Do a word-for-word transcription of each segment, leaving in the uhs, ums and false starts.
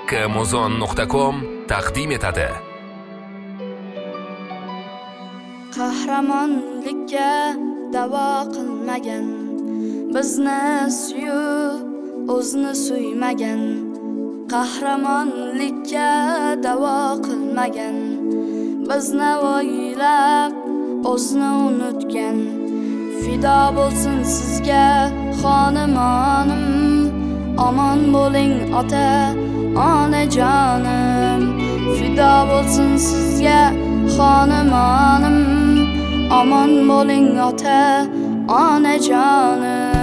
Kamuzon nuqta com taqdim etadi. Qahramonlikka davo qilmagan, bizni suyib o'zni suymagan. Qahramonlikka davo qilmagan, bizni o'ylab o'zni unutgan. Fido bo'lsin sizga xonumonim, omon bo'ling ota onajonim. Fido bo'lsin sizga xonumonim, omon bo'ling ota onajonim.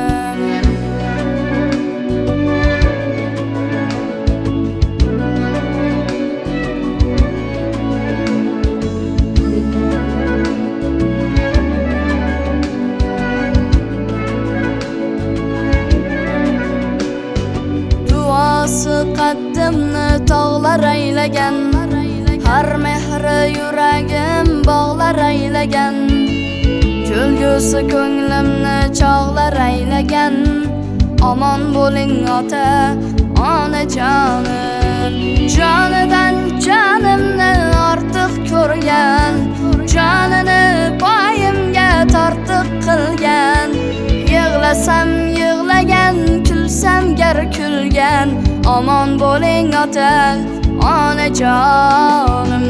Duosi qaddimni tog'lar aylagan, har mehri yuragim bog'lar aylagan. Kulgusi ko'nglimni chog'lar aylagan, omon bo'ling ota onajonim. Jonidan jonimni ortiq ko'rgan, jonini poyimga tortiq qilgan. Yig'lasam yig'lagan, kulsam gar kulgan. Omon bo'ling ota onajonim.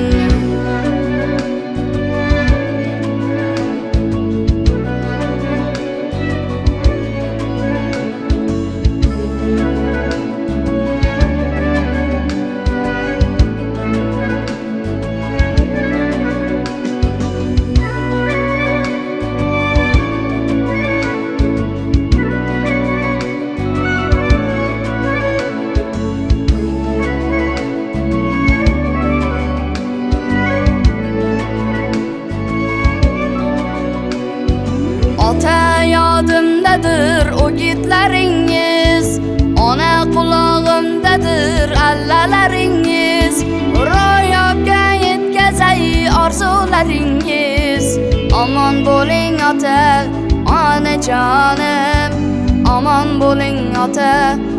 Ota yodimdadir o'gitlaringiz, ona qulog'imdadir allalaringiz. Ro'yobga yetkazay orzularingiz. Omon bo'ling ota onajonim, omon bo'ling ota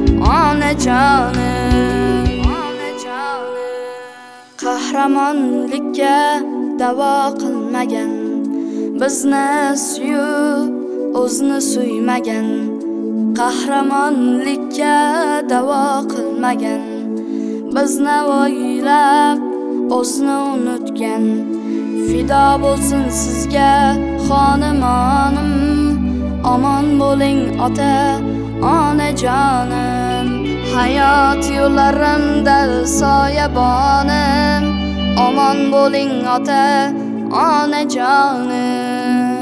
onajonim. Qahramonlikka davo qilmagan, bizni suyib o'zni suymagan. Qahramonlikka davo qilmagan, bizni o'ylab o'zni unutgan. Fido bo'lsin sizga xonumonim, omon bo'ling ota onajonim. Hayot yo'llarimda soyabonim, omon bo'ling ota onajonim.